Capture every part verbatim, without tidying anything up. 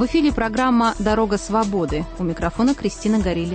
В эфире программа «Дорога свободы». У микрофона Кристина Горелик.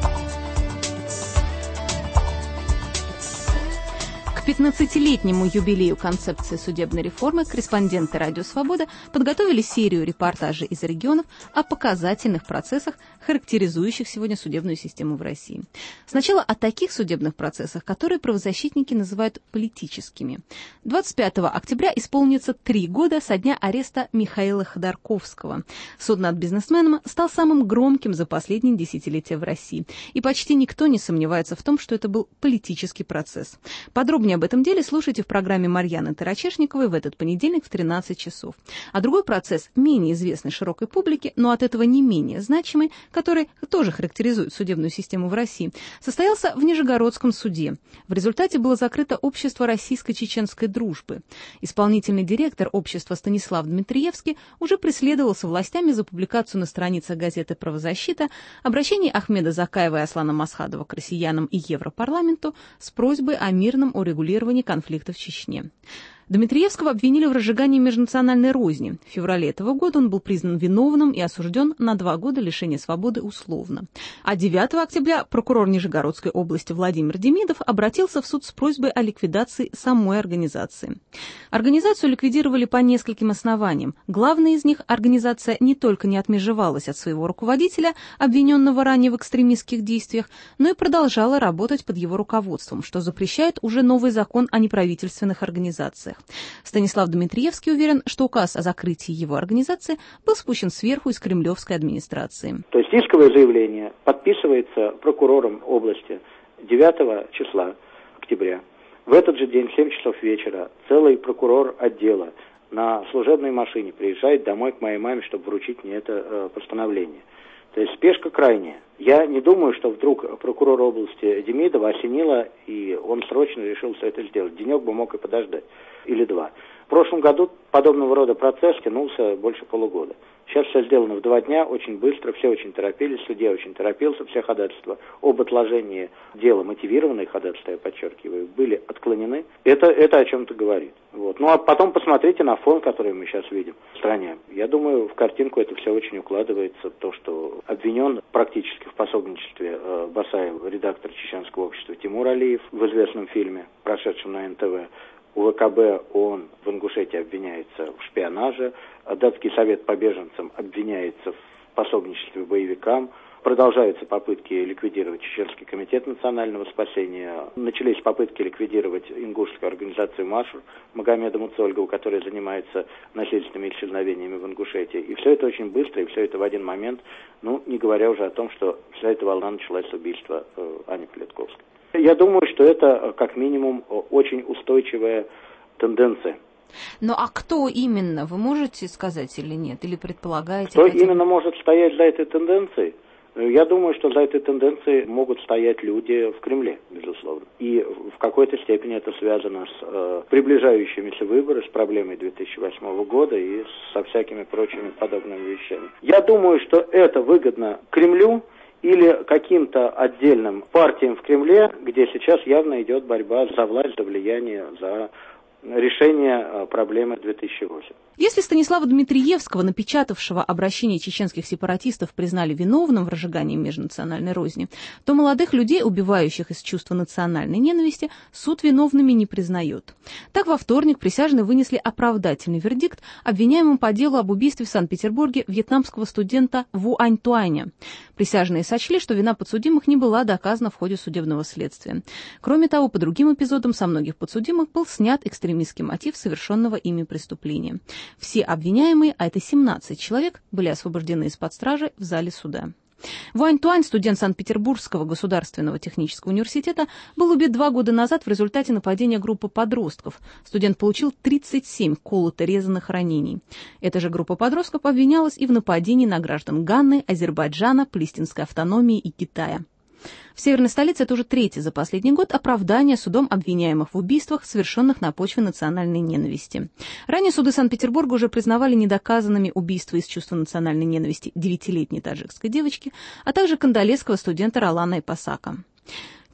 К пятнадцатилетнему юбилею концепции судебной реформы корреспонденты «Радио Свобода» подготовили серию репортажей из регионов о показательных процессах, характеризующих сегодня судебную систему в России. Сначала о таких судебных процессах, которые правозащитники называют политическими. двадцать пятого октября исполнится три года со дня ареста Михаила Ходорковского. Суд над бизнесменом стал самым громким за последние десятилетия в России. И почти никто не сомневается в том, что это был политический процесс. Подробнее об этом деле слушайте в программе Марьяны Тарачешниковой в этот понедельник в тринадцать часов. А другой процесс, менее известный широкой публике, но от этого не менее значимый, который тоже характеризует судебную систему в России, состоялся в Нижегородском суде. В результате было закрыто общество российско-чеченской дружбы. Исполнительный директор общества Станислав Дмитриевский уже преследовался властями за публикацию на страницах газеты «Правозащита» обращений Ахмеда Закаева и Аслана Масхадова к россиянам и Европарламенту с просьбой о мирном урегулировании конфликта в Чечне. Дмитриевского обвинили в разжигании межнациональной розни. В феврале этого года он был признан виновным и осужден на два года лишения свободы условно. А девятого октября прокурор Нижегородской области Владимир Демидов обратился в суд с просьбой о ликвидации самой организации. Организацию ликвидировали по нескольким основаниям. Главное из них – организация не только не отмежевалась от своего руководителя, обвиненного ранее в экстремистских действиях, но и продолжала работать под его руководством, что запрещает уже новый закон о неправительственных организациях. Станислав Дмитриевский уверен, что указ о закрытии его организации был спущен сверху из кремлевской администрации. То есть исковое заявление подписывается прокурором области девятого числа октября. В этот же день, в семь часов вечера, целый прокурор отдела на служебной машине приезжает домой к моей маме, чтобы вручить мне это э, постановление. То есть спешка крайняя. Я не думаю, что вдруг прокурор области Демидова осенило, и он срочно решил все это сделать. Денек бы мог и подождать. Или два. В прошлом году подобного рода процесс тянулся больше полугода. Сейчас все сделано в два дня, очень быстро, все очень торопились, судья очень торопился, все ходатайства об отложении дела, мотивированные ходатайства, я подчеркиваю, были отклонены. Это, это о чем-то говорит. Вот. Ну а потом посмотрите на фон, который мы сейчас видим в стране. Я думаю, в картинку это все очень укладывается. То, что обвинен практически в пособничестве э, Басаев, редактор чеченского общества Тимур Алиев в известном фильме, прошедшем на эн тэ вэ. У вэ ка бэ ООН в Ингушетии обвиняется в шпионаже, Датский совет по беженцам обвиняется в пособничестве боевикам, продолжаются попытки ликвидировать Чеченский комитет национального спасения, начались попытки ликвидировать ингушскую организацию «Машур» Магомеда Муцольгова, которая занимается насильственными исчезновениями в Ингушетии. И все это очень быстро, и все это в один момент, ну, не говоря уже о том, что вся эта волна началась с убийства э, Ани Политковской. Я думаю, что это, как минимум, очень устойчивая тенденция. Ну а кто именно, вы можете сказать или нет? Или предполагаете? Кто хотя... именно может стоять за этой тенденцией? Я думаю, что за этой тенденцией могут стоять люди в Кремле, безусловно. И в какой-то степени это связано с э, приближающимися выборами, с проблемой две тысячи восьмого года и со всякими прочими подобными вещами. Я думаю, что это выгодно Кремлю, или каким-то отдельным партиям в Кремле, где сейчас явно идет борьба за власть, за влияние, за решение проблемы две тысячи восьмого. Если Станислава Дмитриевского, напечатавшего обращение чеченских сепаратистов, признали виновным в разжигании межнациональной розни, то молодых людей, убивающих из чувства национальной ненависти, суд виновными не признает. Так, во вторник присяжные вынесли оправдательный вердикт обвиняемым по делу об убийстве в Санкт-Петербурге вьетнамского студента Ву Ань Туаня. Присяжные сочли, что вина подсудимых не была доказана в ходе судебного следствия. Кроме того, по другим эпизодам со многих подсудимых был снят экстремистский мотив совершенного ими преступления. Все обвиняемые, а это семнадцать человек, были освобождены из-под стражи в зале суда. Вань Туань, студент Санкт-Петербургского государственного технического университета, был убит два года назад в результате нападения группы подростков. Студент получил тридцать семь колото-резанных ранений. Эта же группа подростков обвинялась и в нападении на граждан Ганны, Азербайджана, Палестинской автономии и Китая. В северной столице это уже третье за последний год оправдание судом обвиняемых в убийствах, совершенных на почве национальной ненависти. Ранее суды Санкт-Петербурга уже признавали недоказанными убийства из чувства национальной ненависти девятилетней таджикской девочки, а также кандалесского студента Ролана Ипасака.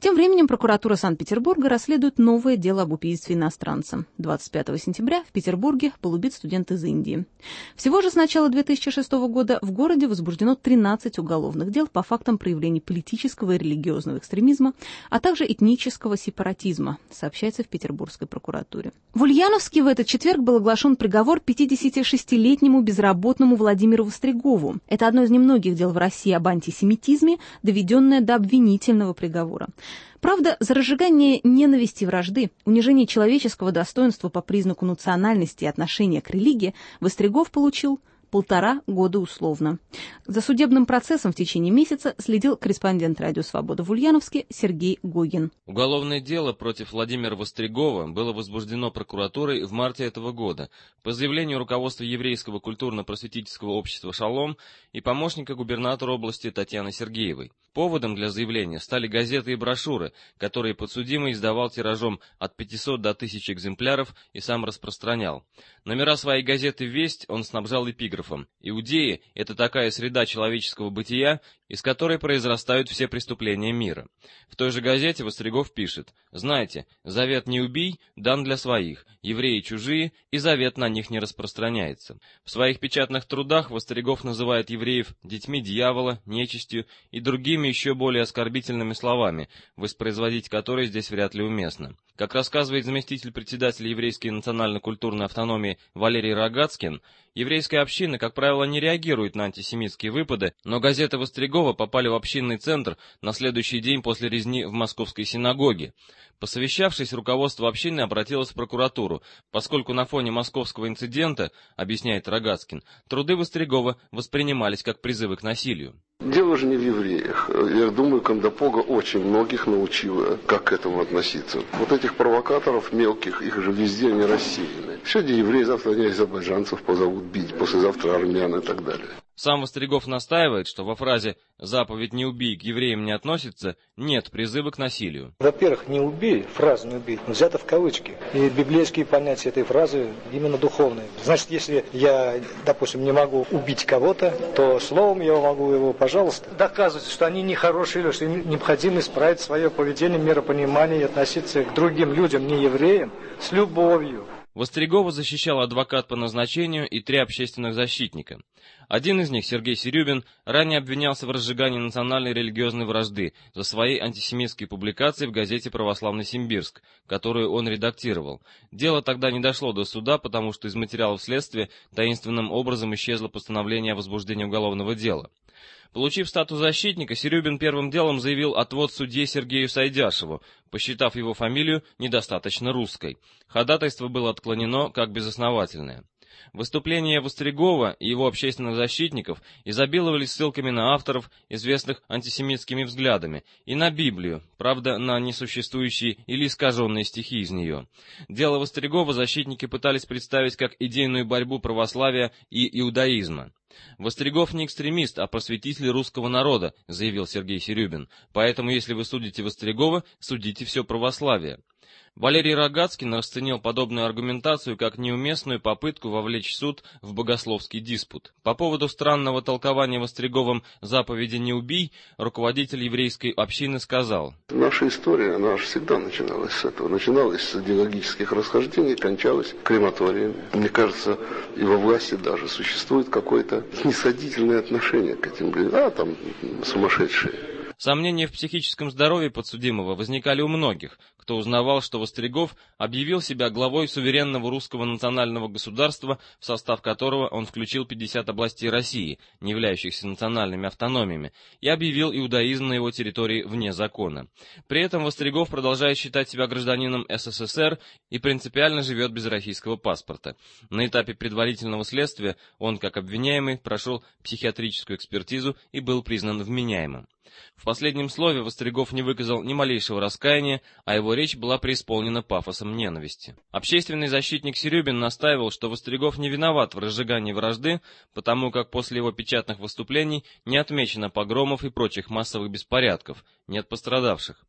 Тем временем прокуратура Санкт-Петербурга расследует новое дело об убийстве иностранца. двадцать пятого сентября в Петербурге был убит студент из Индии. Всего же с начала две тысячи шестого года в городе возбуждено тринадцать уголовных дел по фактам проявлений политического и религиозного экстремизма, а также этнического сепаратизма, сообщается в Петербургской прокуратуре. В Ульяновске в этот четверг был оглашен приговор пятидесятишестилетнему безработному Владимиру Вострегову. Это одно из немногих дел в России об антисемитизме, доведенное до обвинительного приговора. Правда, за разжигание ненависти и вражды, унижение человеческого достоинства по признаку национальности и отношения к религии Вострегов получил полтора года условно. За судебным процессом в течение месяца следил корреспондент «Радио Свобода» в Ульяновске Сергей Гогин. Уголовное дело против Владимира Вострегова было возбуждено прокуратурой в марте этого года по заявлению руководства Еврейского культурно-просветительского общества «Шалом» и помощника губернатора области Татьяны Сергеевой. Поводом для заявления стали газеты и брошюры, которые подсудимый издавал тиражом от пятисот до тысячи экземпляров и сам распространял. Номера своей газеты «Весть» он снабжал эпиграфом: «Иудеи — это такая среда человеческого бытия, из которой произрастают все преступления мира». В той же газете Вострегов пишет: «Знаете, завет «не убий» дан для своих, евреи чужие, и завет на них не распространяется». В своих печатных трудах Вострегов называет евреев детьми дьявола, нечистью и другими еще более оскорбительными словами, воспроизводить которые здесь вряд ли уместно. Как рассказывает заместитель председателя еврейской национально-культурной автономии Валерий Рогацкин, еврейская община, как правило, не реагирует на антисемитские выпады, но газеты Вострегова попали в общинный центр на следующий день после резни в московской синагоге. Посовещавшись, руководство общины обратилось в прокуратуру, поскольку на фоне московского инцидента, объясняет Рогацкин, труды Вострегова воспринимались как призывы к насилию. Дело же не в евреях. Я думаю, Кандапога очень многих научила, как к этому относиться. Вот этих провокаторов мелких, их же везде они рассеяны. Сегодня евреи, завтра они азербайджанцев позовут бить, послезавтра армян и так далее. Сам Вострегов настаивает, что во фразе «заповедь «не убий» к евреям не относится» нет призыва к насилию. Во-первых, «не убей», фраза «не убей» взята в кавычки. И библейские понятия этой фразы именно духовные. Значит, если я, допустим, не могу убить кого-то, то словом я могу его, пожалуйста, доказывать, что они нехорошие, или что им необходимо исправить свое поведение, миропонимание и относиться к другим людям, не евреям, с любовью. Вострегова защищал адвокат по назначению и три общественных защитника. Один из них, Сергей Серюбин, ранее обвинялся в разжигании национальной религиозной вражды за свои антисемитские публикации в газете «Православный Симбирск», которую он редактировал. Дело тогда не дошло до суда, потому что из материалов следствия таинственным образом исчезло постановление о возбуждении уголовного дела. Получив статус защитника, Серюбин первым делом заявил отвод судье Сергею Сайдяшеву, посчитав его фамилию недостаточно русской. Ходатайство было отклонено как безосновательное. Выступления Вострегова и его общественных защитников изобиловали ссылками на авторов, известных антисемитскими взглядами, и на Библию, правда, на несуществующие или искаженные стихи из нее. Дело Вострегова защитники пытались представить как идейную борьбу православия и иудаизма. «Вострегов не экстремист, а просветитель русского народа», — заявил Сергей Серюбин. «Поэтому, если вы судите Вострегова, судите все православие». Валерий Рогацкин расценил подобную аргументацию как неуместную попытку вовлечь суд в богословский диспут. По поводу странного толкования Востреговым заповеди «не убий» руководитель еврейской общины сказал: «Наша история, она же всегда начиналась с этого. Начиналась с идеологических расхождений, кончалась крематориями. Мне кажется, и во власти даже существует какое-то снисходительное отношение к этим людям. А, там сумасшедшие». Сомнения в психическом здоровье подсудимого возникали у многих, кто узнавал, что Вострегов объявил себя главой суверенного русского национального государства, в состав которого он включил пятьдесят областей России, не являющихся национальными автономиями, и объявил иудаизм на его территории вне закона. При этом Вострегов продолжает считать себя гражданином СССР и принципиально живет без российского паспорта. На этапе предварительного следствия он, как обвиняемый, прошел психиатрическую экспертизу и был признан вменяемым. В последнем слове Вострегов не выказал ни малейшего раскаяния, а его речь была преисполнена пафосом ненависти. Общественный защитник Серюбин настаивал, что Вострегов не виноват в разжигании вражды, потому как после его печатных выступлений не отмечено погромов и прочих массовых беспорядков, нет пострадавших.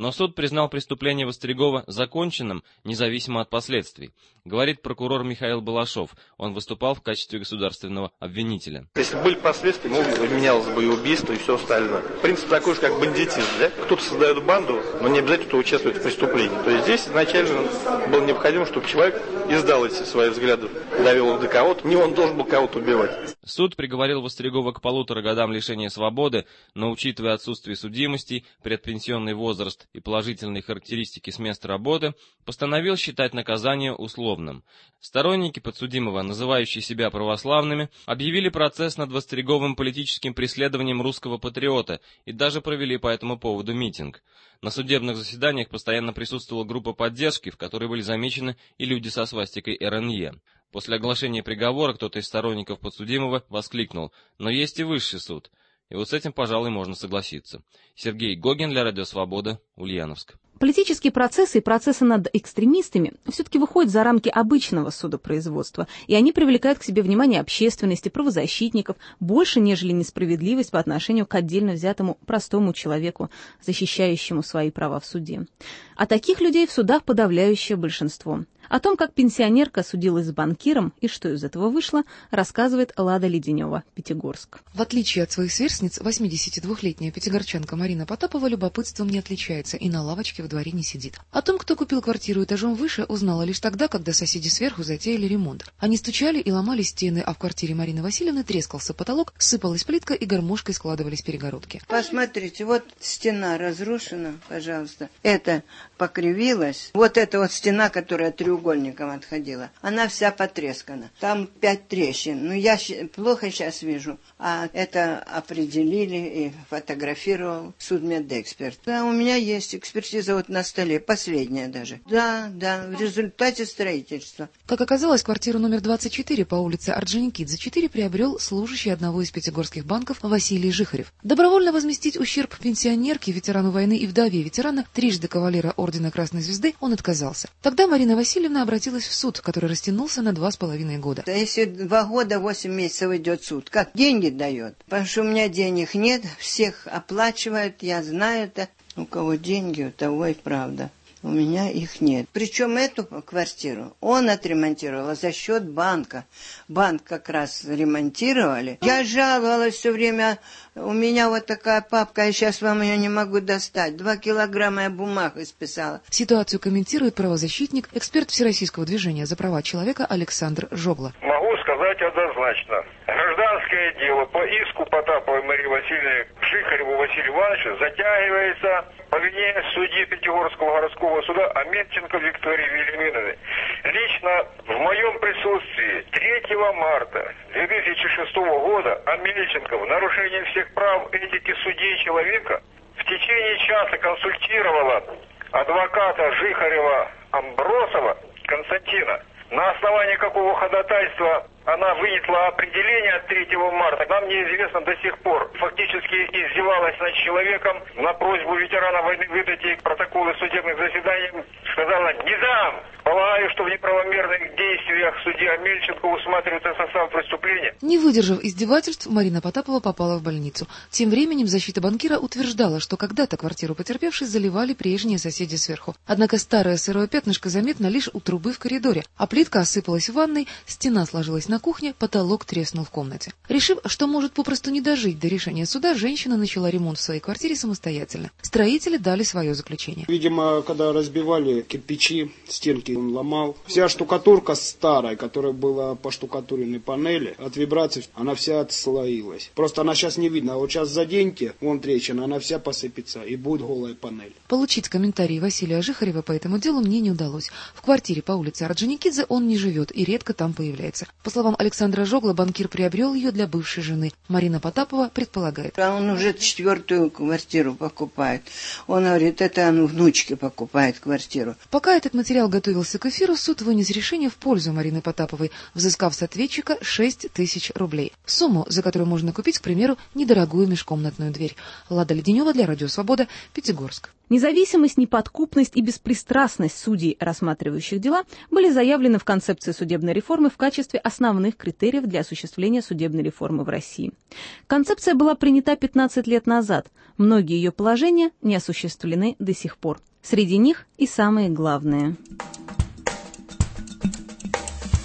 Но суд признал преступление Востригова законченным, независимо от последствий, говорит прокурор Михаил Балашов. Он выступал в качестве государственного обвинителя. Если были последствия, ну, менялось бы и убийство, и все остальное. Принцип такой же, как бандитизм, да? Кто-то создает банду, но не обязательно кто участвует в преступлении. То есть здесь изначально было необходимо, чтобы человек издал эти свои взгляды, довел их до кого-то, не он должен был кого-то убивать. Суд приговорил Востригова к полутора годам лишения свободы, но, учитывая отсутствие судимостей, предпенсионный возраст и положительные характеристики с места работы, постановил считать наказание условным. Сторонники подсудимого, называющие себя православными, объявили процесс над Востриговым политическим преследованием русского патриота и даже провели по этому поводу митинг. На судебных заседаниях постоянно присутствовала группа поддержки, в которой были замечены и люди со свастикой эр эн е. После оглашения приговора кто-то из сторонников подсудимого воскликнул: «Но есть и высший суд». И вот с этим, пожалуй, можно согласиться. Сергей Гогин для Радио Свобода, Ульяновск. Политические процессы и процессы над экстремистами все-таки выходят за рамки обычного судопроизводства, и они привлекают к себе внимание общественности, правозащитников, больше, нежели несправедливость по отношению к отдельно взятому простому человеку, защищающему свои права в суде. А таких людей в судах подавляющее большинство. О том, как пенсионерка судилась с банкиром и что из этого вышло, рассказывает Лада Леденева, Пятигорск. В отличие от своих сверстниц, восьмидесятидвухлетняя пятигорчанка Марина Потапова любопытством не отличается и на лавочке во дворе не сидит. О том, кто купил квартиру этажом выше, узнала лишь тогда, когда соседи сверху затеяли ремонт. Они стучали и ломали стены, а в квартире Марины Васильевны трескался потолок, сыпалась плитка и гармошкой складывались перегородки. Посмотрите, вот стена разрушена, пожалуйста. Это покривилась. Вот эта вот стена, которая треугольником отходила, она вся потрескана. Там пять трещин. Ну, я плохо сейчас вижу. А это определили и фотографировал судмедэксперт. Да, у меня есть экспертиза вот на столе, последняя даже. Да, да, в результате строительства. Как оказалось, квартиру номер двадцать четыре по улице Орджоникидзе четыре приобрел служащий одного из пятигорских банков Василий Жихарев. Добровольно возместить ущерб пенсионерке, ветерану войны и вдове ветерана, трижды кавалера Ордена Красной Звезды, он отказался. Тогда Марина Васильевна обратилась в суд, который растянулся на два с половиной года. Да если два года, восемь месяцев идет суд, как деньги дает? Потому что у меня денег нет, всех оплачивают, я знаю это. У кого деньги, у того и правда. У меня их нет. Причем эту квартиру он отремонтировал за счет банка. Банк как раз ремонтировали. Я жаловалась все время. У меня вот такая папка, я сейчас вам ее не могу достать. Два килограмма я бумаг исписала. Ситуацию комментирует правозащитник, эксперт Всероссийского движения за права человека Александр Жогла. Могу сказать однозначно. Гражданское дело по иску Потаповой Марии Васильевны к Жихареву Василию Ивановичу затягивается по вине судьи Пятигорского городского суда Аметченко Виктории Вильяминовны. Лично в моем присутствии третьего марта две тысячи шестого года Аметченко в нарушении всех прав этики судей человека в течение часа консультировала адвоката Жихарева Амбросова Константина. На основании какого ходатайства она вынесла определение от третьего марта, нам неизвестно до сих пор. Фактически издевалась над человеком. На просьбу ветерана войны выдать ей протоколы судебных заседаний сказала: «Не дам». Полагаю, что в неправомерных действиях судья Мельченко усматривается состав преступления. Не выдержав издевательств, Марина Потапова попала в больницу. Тем временем защита банкира утверждала, что когда-то квартиру потерпевшей заливали прежние соседи сверху. Однако старое сырое пятнышко заметно лишь у трубы в коридоре, а плитка осыпалась в ванной, стена сложилась на кухне, потолок треснул в комнате. Решив, что может попросту не дожить до решения суда, женщина начала ремонт в своей квартире самостоятельно. Строители дали свое заключение. Видимо, когда разбивали кирпичи, стенки он ломал. Вся штукатурка старая, которая была по штукатуренной панели, от вибраций она вся отслоилась. Просто она сейчас не видно. А вот сейчас заденьте, вон трещина, она вся посыпется и будет голая панель. Получить комментарии Василия Жихарева по этому делу мне не удалось. В квартире по улице Орджоникидзе он не живет и редко там появляется. По словам Александра Жогла, банкир приобрел ее для бывшей жены. Марина Потапова предполагает. А он уже четвертую квартиру покупает. Он говорит, это он внучке покупает квартиру. Пока этот материал готовился к эфиру, квартиру, суд вынес решение в пользу Марины Потаповой, взыскав с ответчика шесть тысяч рублей. Сумму, за которую можно купить, к примеру, недорогую межкомнатную дверь. Лада Леденева для Радио Свобода, Пятигорск. Независимость, неподкупность и беспристрастность судей, рассматривающих дела, были заявлены в концепции судебной реформы в качестве основных критериев для осуществления судебной реформы в России. Концепция была принята пятнадцать лет назад. Многие ее положения не осуществлены до сих пор. Среди них и самые главные.